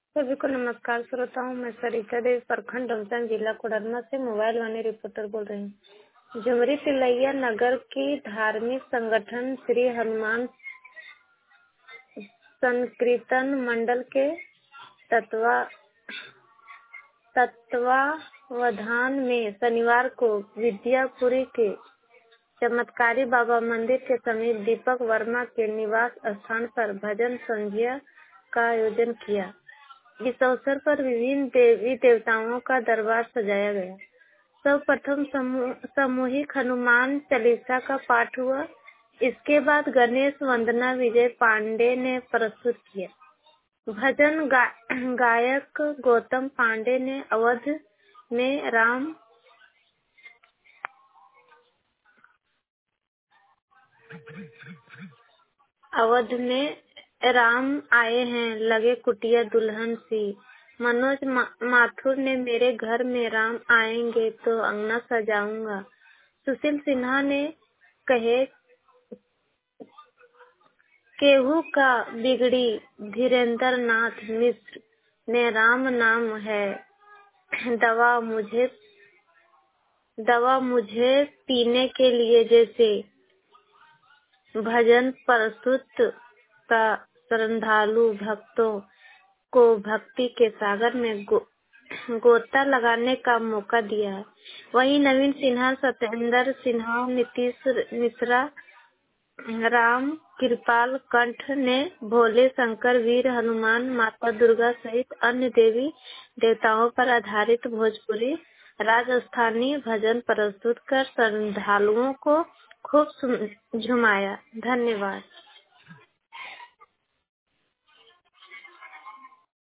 सभी को नमस्कार श्रोताओं, मैं सरिता देवी प्रखंड डोमचांच जिला कोडरमा से मोबाइल वाणी रिपोर्टर बोल रही हूँ। झुमरी तिलैया नगर की धार्मिक संगठन श्री हनुमान संकीर्तन मंडल के तत्वावधान में शनिवार को विद्यापुरी के चमत्कारी बाबा मंदिर के समीप दीपक वर्मा के निवास स्थान पर भजन संध्या का आयोजन किया। इस अवसर पर विभिन्न देवी देवताओं का दरबार सजाया गया। सर्वप्रथम सामूहिक हनुमान चालीसा का पाठ हुआ। इसके बाद गणेश वंदना विजय पांडे ने प्रस्तुत किया। भजन गायक गौतम पांडे ने अवध में राम आए हैं लगे कुटिया दुल्हन सी। मनोज माथुर ने मेरे घर में राम आएंगे तो अंगना सजाऊंगा। सुशील सिन्हा ने कहे केहू का बिगड़ी। धीरेन्द्र नाथ मिश्र ने राम नाम है दवा मुझे पीने के लिए जैसे भजन प्रस्तुत का श्रद्धालु भक्तों को भक्ति के सागर में गोता लगाने का मौका दिया है। वहीं नवीन सिन्हा, सत्येंद्र सिन्हा, नीतीश मिश्रा, राम कृपाल कंठ ने भोले शंकर, वीर हनुमान, माता दुर्गा सहित अन्य देवी देवताओं पर आधारित भोजपुरी राजस्थानी भजन प्रस्तुत कर श्रद्धालुओं को खूब झुमाया। धन्यवाद।